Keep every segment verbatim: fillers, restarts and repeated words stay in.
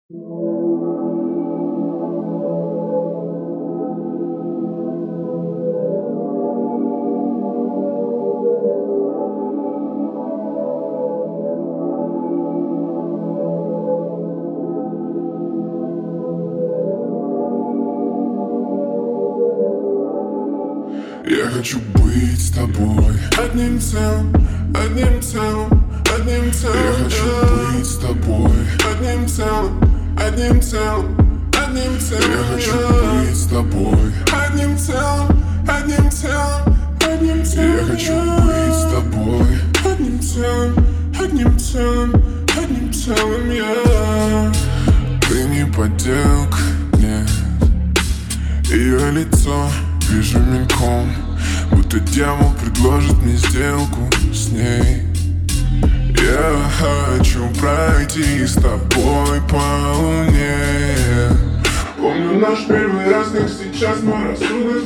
Я хочу быть с тобой одним целым, одним целым, одним целым. Я хочу быть с тобой одним целым, одним целым, одним целым. Я хочу быть с тобой одним целым, одним целым, одним целым. Я хочу быть с тобой одним целым, одним целым, одним целым. Я. Ты не подделка, нет. Ее лицо вижу мельком, будто дьявол предложит мне сделку с ней. Я хочу пройти с тобой по луне. Помню наш первый раз, как сейчас мой рассудок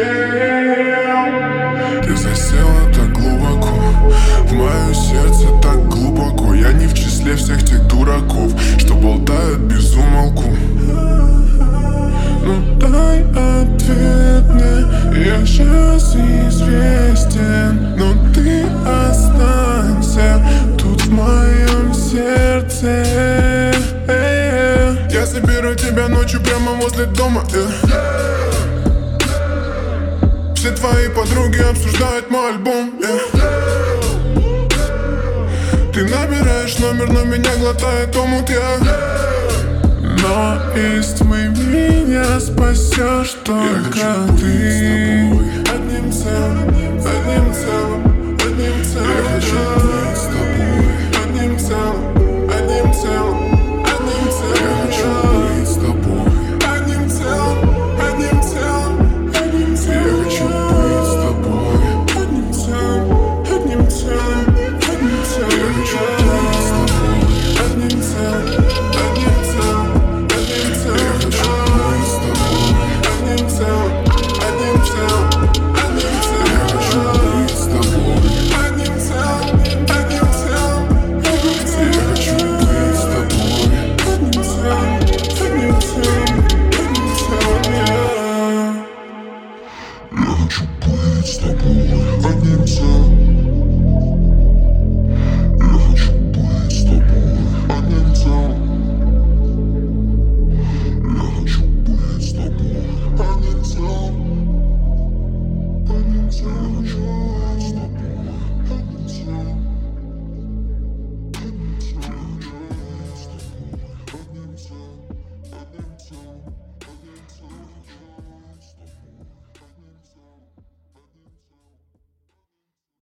смутнел. Ты засела так глубоко, в мое сердце так глубоко. Я не в числе всех тех дураков, что болтают без умолку. Ну дай ответ мне, я сейчас известен, но ты останься тут в моем сердце. Я соберу тебя ночью прямо возле дома. Все твои подруги обсуждают мой альбом. Ты набираешь номер, но меня глотает омут, я. Но из тьмы меня спасешь только ты. Одним целым, одним целым, одним целым.